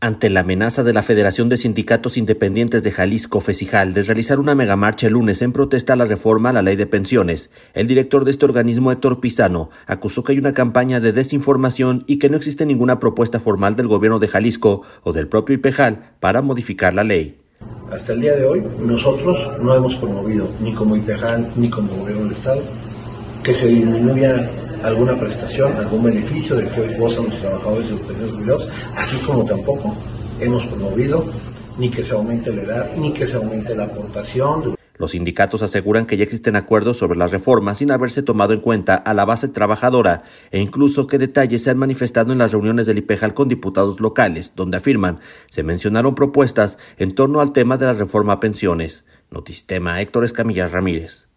Ante la amenaza de la Federación de Sindicatos Independientes de Jalisco, FESIJAL, de realizar una megamarcha el lunes en protesta a la reforma a la ley de pensiones, el director de este organismo, Héctor Pizano, acusó que hay una campaña de desinformación y que no existe ninguna propuesta formal del gobierno de Jalisco o del propio IPEJAL para modificar la ley. Hasta el día de hoy, nosotros no hemos promovido, ni como IPEJAL, ni como gobierno del Estado, que se disminuya alguna prestación, algún beneficio del que hoy gozan los trabajadores y los pequeños jubilados, así como tampoco hemos promovido ni que se aumente la edad, ni que se aumente la aportación. Los sindicatos aseguran que ya existen acuerdos sobre las reformas sin haberse tomado en cuenta a la base trabajadora e incluso que detalles se han manifestado en las reuniones del IPEJAL con diputados locales, donde afirman se mencionaron propuestas en torno al tema de la reforma a pensiones. Notistema, Héctor Escamilla Ramírez.